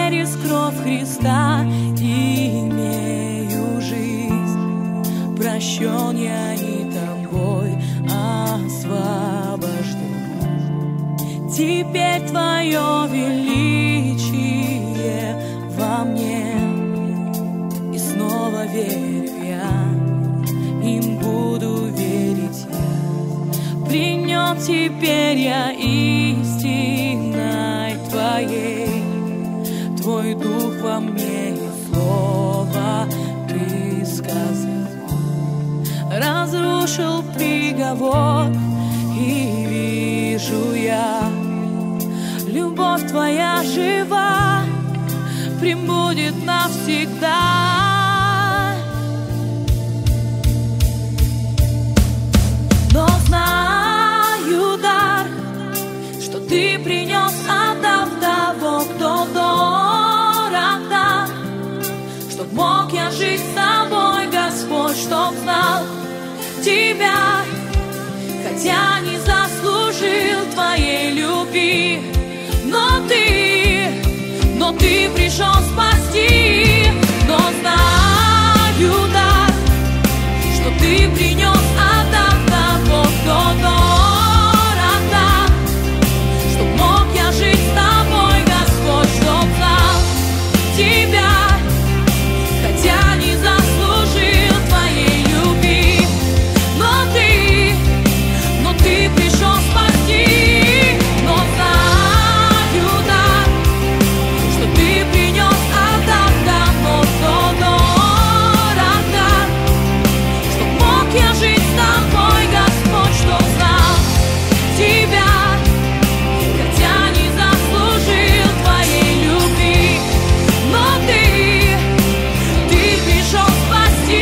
через кровь Христа имею жизнь. Прощен я и тобой освобожден. Теперь твое величие во мне, и снова верю я, им буду верить я. При нем теперь я истиной твоей, твой дух во мне и слово ты сказал. Разрушил приговор, и вижу я, любовь твоя жива, пребудет навсегда. Но знаю дар, что ты принес, отдав того, кто дорог нам, чтоб мог я жить с тобой, Господь, чтоб знал тебя, хотя не заслужил твоей любви. Но ты пришел спасти. Но знаю, да, что ты принес, отдав того, кто дорог нам, чтоб мог я жить с тобой, Господь, чтоб знал тебя, хотя не заслужил твоей любви. Но ты пришел спасти. Но знаю, да, что ты принес, отдав того, кто дорог нам, чтоб мог я жить с тобой, Господь, чтоб знал тебя, хотя не заслужил твоей любви. Но ты пришел спасти.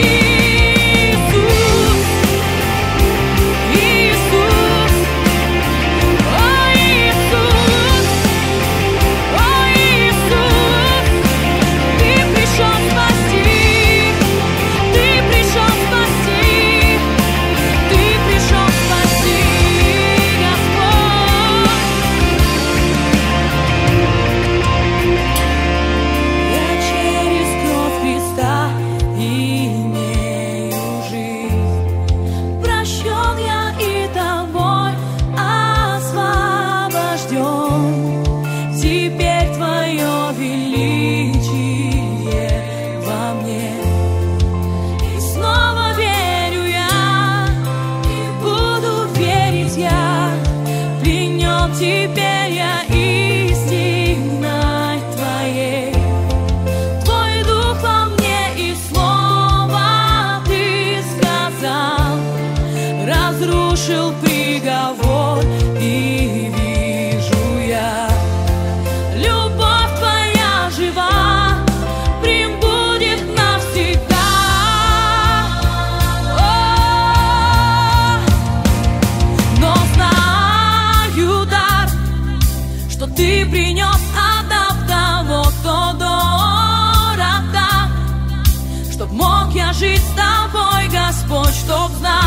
Теперь твое величие во мне, и снова верю я, и буду верить я. При нем теперь я истиной твоей, твой дух во мне и слово ты сказал. Разрушил приговор, и вижу я, любовь твоя жива, пребудет навсегда. Но знаю, дар, что ты принес, отдав того, кто дорог нам, чтоб мог я жить с тобой, Господь, чтоб знал